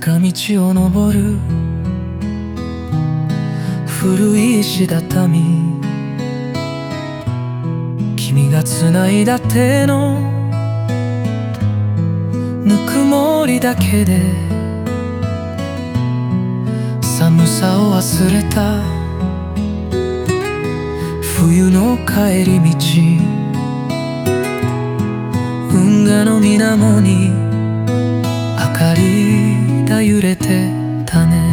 坂道を登る古い石畳、君が繋いだ手のぬくもりだけで寒さを忘れた冬の帰り道、運河の水面に明かりが揺れてたね。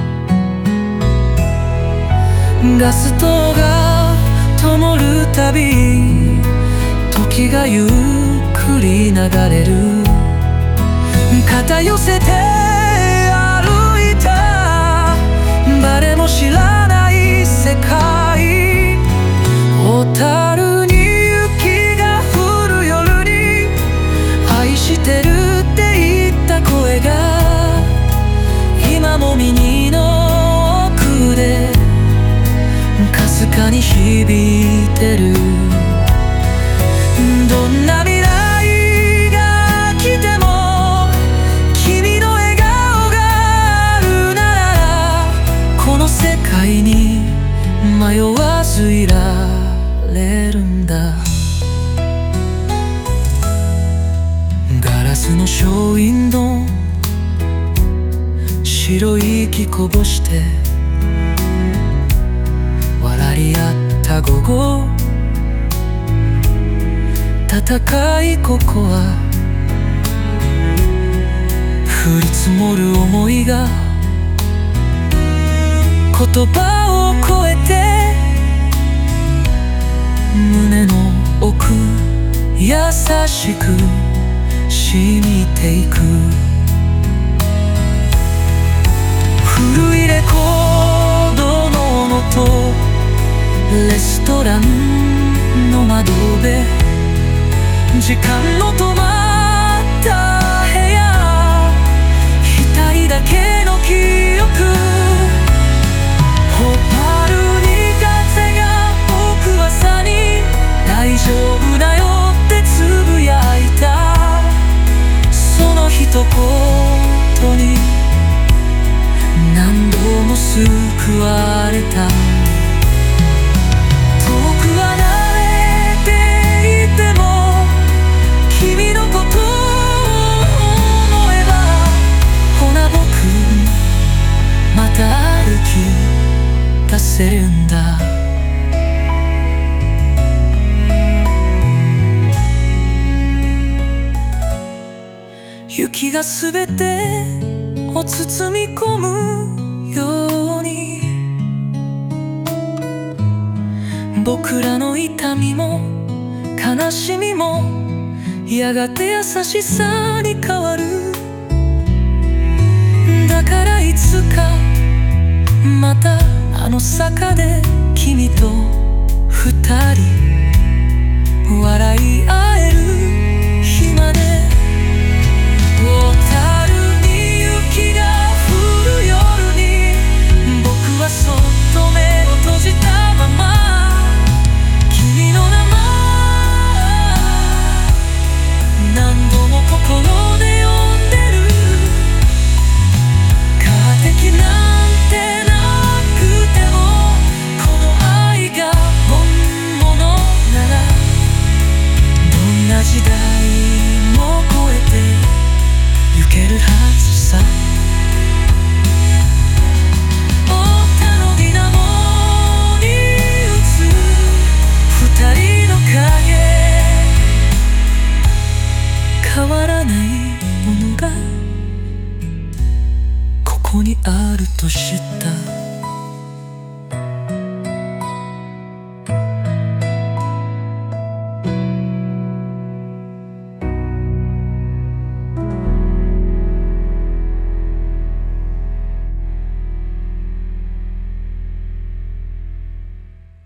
ガス灯が灯るたび時がゆっくり流れる。肩寄せて歩いた誰も知らない世界、小樽に雪が降る夜に愛してるって言った声が今も耳の奥でかすかに響いてる。どんな未来が来ても君の笑顔があるならこの世界に迷わずいられるんだ。ガラスのショーウィンドウ白い息こぼして笑い合った午後、戦いここは降り積もる想いが言葉を超えて胸の奥優しく染みていく。古いレコードの音、レストランの窓辺、時間の止まった部屋、一人だけの記憶。ホタルに風が吹く朝に大丈夫だよってつぶやいた、その一言に何度も救われた。遠く離れていても君のことを思えば、ほな僕また歩き出せるんだ。雪がすべてを包み込むように僕らの痛みも悲しみもやがて優しさに変わる。だからいつかまたあの坂で君と二人笑い合える日まで。小樽に雪が降る夜に僕はそっと目を閉じたまま君の名前何度も心で呼んでる。カーテキなんてなくてもこの愛が本物ならどんな時代も超えて行けるはずさ。